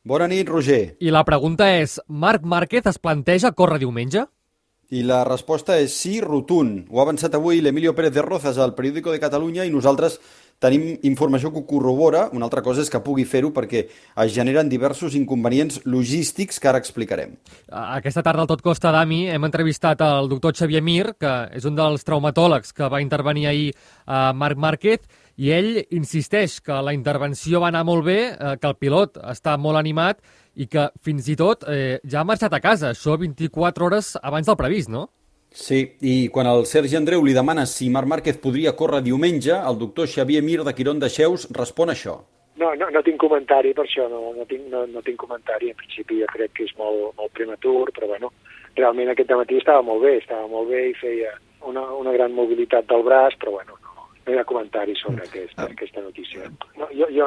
Bona nit, Roger. I la pregunta és, Marc Márquez es planteja córrer diumenge? I la resposta és sí, rotund. Ho ha avançat avui l'Emilio Pérez de Rozas al Periódico de Catalunya i nosaltres tenim informació que ho corrobora. Una altra cosa és que pugui fer-ho perquè es generen diversos inconvenients logístics que ara explicarem. Aquesta tarda al Tot Costa, Dami, hem entrevistat el doctor Xavier Mir, que és un dels traumatòlegs que va intervenir ahir a Marc Márquez, i ell insisteix que la intervenció va anar molt bé, que el pilot està molt animat i que fins i tot ja ha marxat a casa, això 24 hores abans del previst, no? Sí, i quan el Sergi Andreu li demana si Marc Márquez podria córrer diumenge, el doctor Xavier Mir de Quirón de Xeus respon això. No tinc comentari per això, no tinc comentari. En principi jo crec que és molt prematur, però bueno, realment aquest matí estava molt bé i feia una gran mobilitat del braç, però bueno, no hi ha comentari sobre aquesta notícia. Jo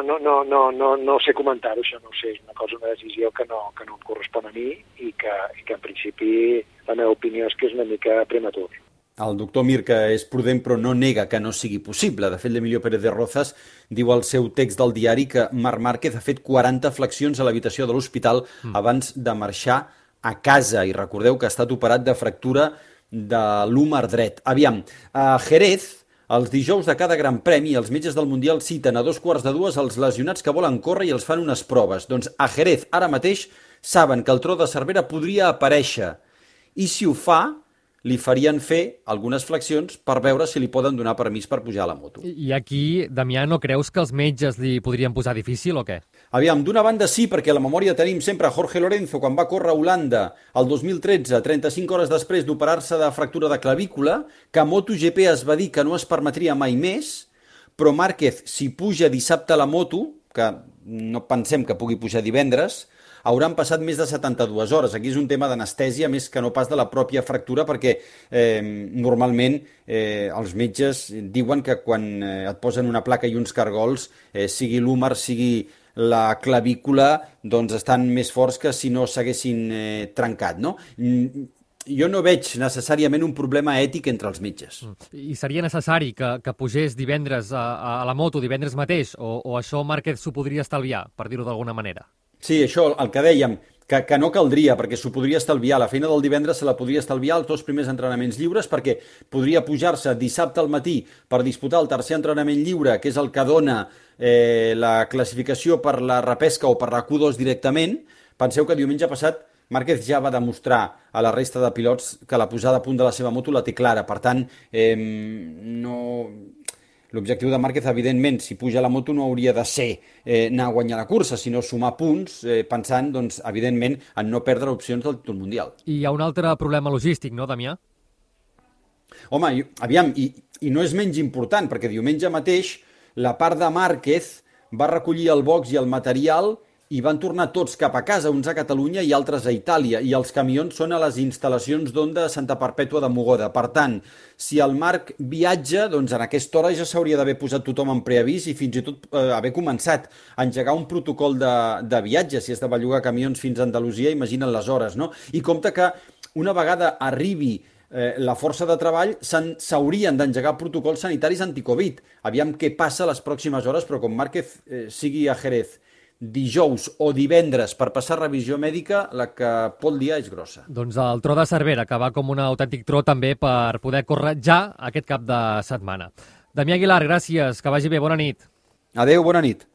no sé comentar-ho, això no ho sé, és una decisió que no em correspon a mi i que en principi la meva opinió és que és una mica prematur. El doctor Mir, que és prudent però no nega que no sigui possible. De fet, l'Emilio Pérez de Rozas diu al seu text del diari que Marc Márquez ha fet 40 flexions a l'habitació de l'hospital abans de marxar a casa. I recordeu que ha estat operat de fractura de l'húmer dret. Aviam, a Jerez, els dijous de cada Gran Premi, els metges del Mundial citen a 2:45 els lesionats que volen córrer i els fan unes proves. Doncs a Jerez, ara mateix, saben que el tro de Cervera podria aparèixer. I si ho fa, li farien fer algunes flexions per veure si li poden donar permís per pujar a la moto. I aquí, Damià, no creus que els metges li podrien posar difícil o què? Aviam, d'una banda sí, perquè a la memòria tenim sempre Jorge Lorenzo quan va córrer a Holanda el 2013, 35 hores després d'operar-se de fractura de clavícula, que a MotoGP es va dir que no es permetria mai més, però Márquez, si puja dissabte a la moto, que no pensem que pugui pujar divendres, hauran passat més de 72 hores. Aquí és un tema d'anestèsia més que no pas de la pròpia fractura, perquè normalment els metges diuen que quan et posen una placa i uns cargols, sigui l'húmer, sigui la clavícula, doncs estan més forts que si no s'haguessin trencat, no? Jo no veig necessàriament un problema ètic entre els metges. I seria necessari que pugés divendres a la moto, divendres mateix, o això Márquez s'ho podria estalviar, per dir-ho d'alguna manera? Sí, això, el que dèiem, que no caldria, perquè s'ho podria estalviar. La feina del divendres se la podria estalviar els 2 primers entrenaments lliures, perquè podria pujar-se dissabte al matí per disputar el tercer entrenament lliure, que és el que dona la classificació per la repesca o per la Q2 directament. Penseu que diumenge passat Márquez ja va demostrar a la resta de pilots que la posada a punt de la seva moto la té clara. Per tant, l'objectiu de Márquez, evidentment, si puja a la moto no hauria de ser anar a guanyar la cursa, sinó sumar punts, pensant, doncs, evidentment, en no perdre opcions del títol mundial. I hi ha un altre problema logístic, no, Damià? Home, aviam, i no és menys important, perquè diumenge mateix la part de Márquez va recollir el box i el material i van tornar tots cap a casa, uns a Catalunya i altres a Itàlia, i els camions són a les instal·lacions d'Honda a Santa Perpètua de Mogoda. Per tant, si el Marc viatja, doncs en aquesta hora ja s'hauria d'haver posat tothom en preavís i fins i tot haver començat a engegar un protocol de viatge. Si has de bellugar camions fins a Andalusia, imagina't les hores, no? I compte que una vegada arribi la força de treball, s'haurien d'engegar protocols sanitaris anticovid. Aviam què passa les pròximes hores, però com Márquez sigui a Jerez dijous o divendres per passar revisió mèdica, la que pot liar és grossa. Doncs el tro de Cervera, que va com un autèntic tro també per poder córrer ja aquest cap de setmana. Damià Aguilar, gràcies, que vagi bé, bona nit. Adéu, bona nit.